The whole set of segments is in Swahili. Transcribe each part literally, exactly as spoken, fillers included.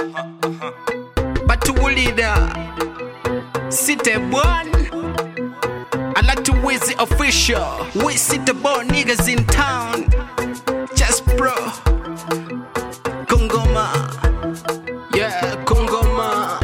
But to leader, City One. I like to visit official. We City Born niggas in town. Just bro. Kongoma. Yeah, Kongoma.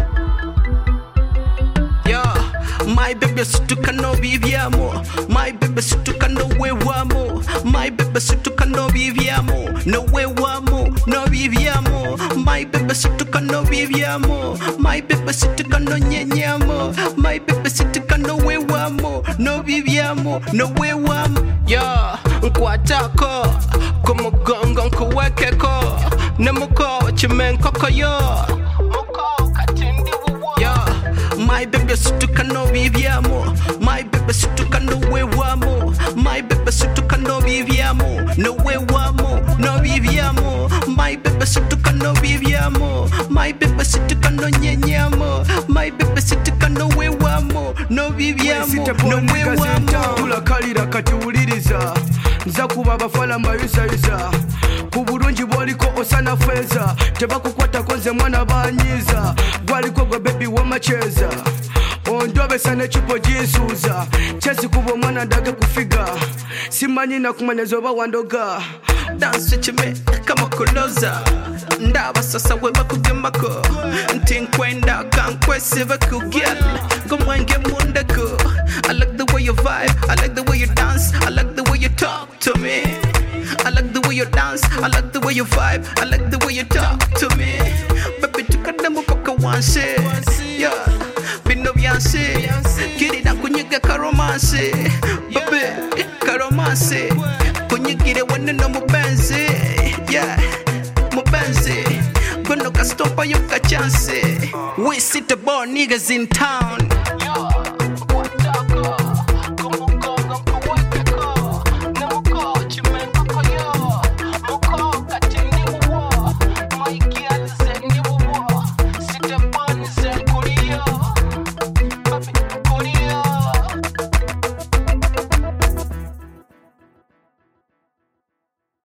Yeah, my baby sutuka no viviamo. My baby sutuka no wewamo. My baby sutuka no viviamo. No wewamo, no viviamo. My baby sutuka no viviamo. My baby sutuka no nyenyamo. My baby sutuka no wewamo. No viviamo, no wewamo. Yeah, nkwatako como gongo nkuwekeko. Nemuko chimen koko yo. Muko katindi wuwo. Yeah, my baby sutuka no viviamo. My baby sutuka no wewamo. My baby sutuka no viviamo. No wewamo, no viviamo. My baby sutuka no viviamo. My baby sutuka no nyenyamo. My baby sutuka no wewamo. No viviamo, no wewamo. Tulakalira katuwuliriza nza kuba abafala mbayisayisa ku bulungi bw'oliko osana feza tebakukwatako nze mwana banyiiza gwaliko gwe bebi w'amacheza ondobesa n'ekipo ginsuuza kyesikuba omwana ndage kufiga simanyi nakumanyeza oba wandoga dance with me kama kuloza ndaba sasa we bakugemako nti nkwenda kankwesiba kugyal ngomwenge mundako. I like the way you vibe, I like the way you dance, I like the way you talk to me. I like the way you dance, I like the way you vibe, I like the way you talk to me. Baby tukademu paka wanse, yeah, bino byanse, kirida kunyiga karomanse, baby karomanse, kunyigire wene no mubenzi, yeah, mubenzi, gono kastompa yuka chance. We City Born niggas in town.